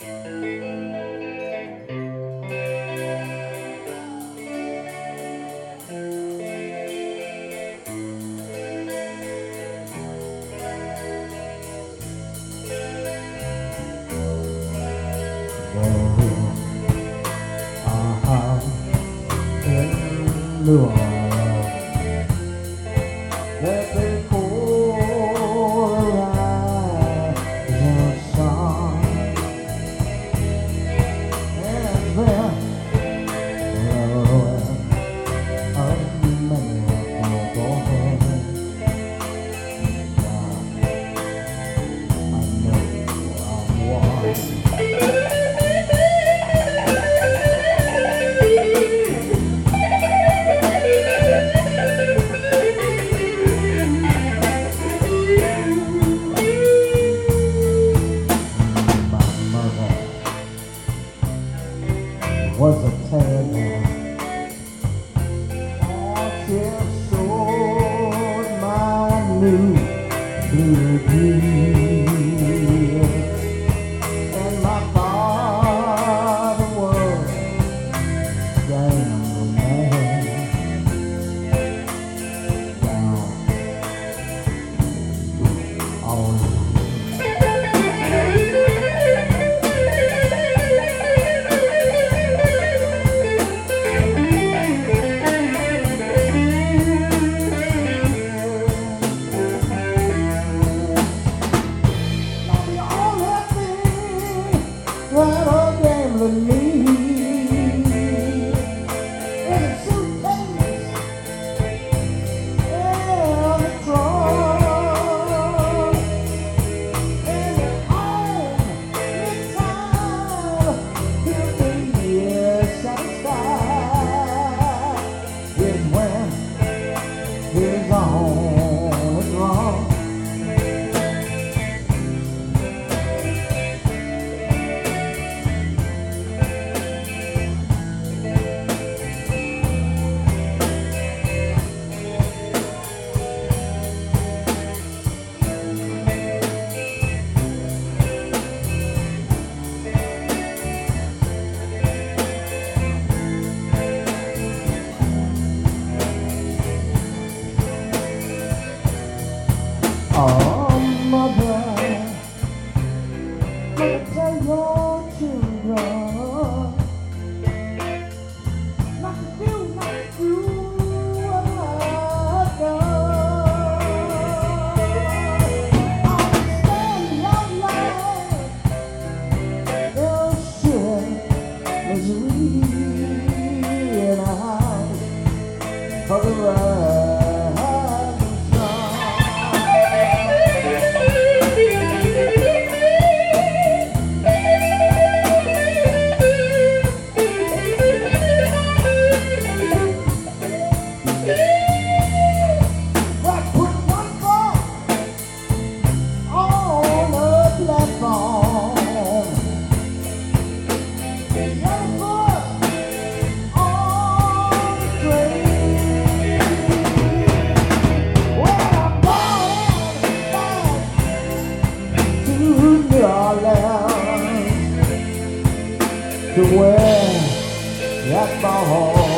lửa để cây khô lại giờ sáng em về rồi anh mình có hơn anh know I'm was a terrible just sold my new blue dream, and my father was down man, down on right on gambling me in a suitcase and a trunk, and at home in time he'll be satisfied is when his own is wrong. Oh, mother, tell your children not to do what I've done. Understand your life, your shit, misery in a house for the ride. To where that ball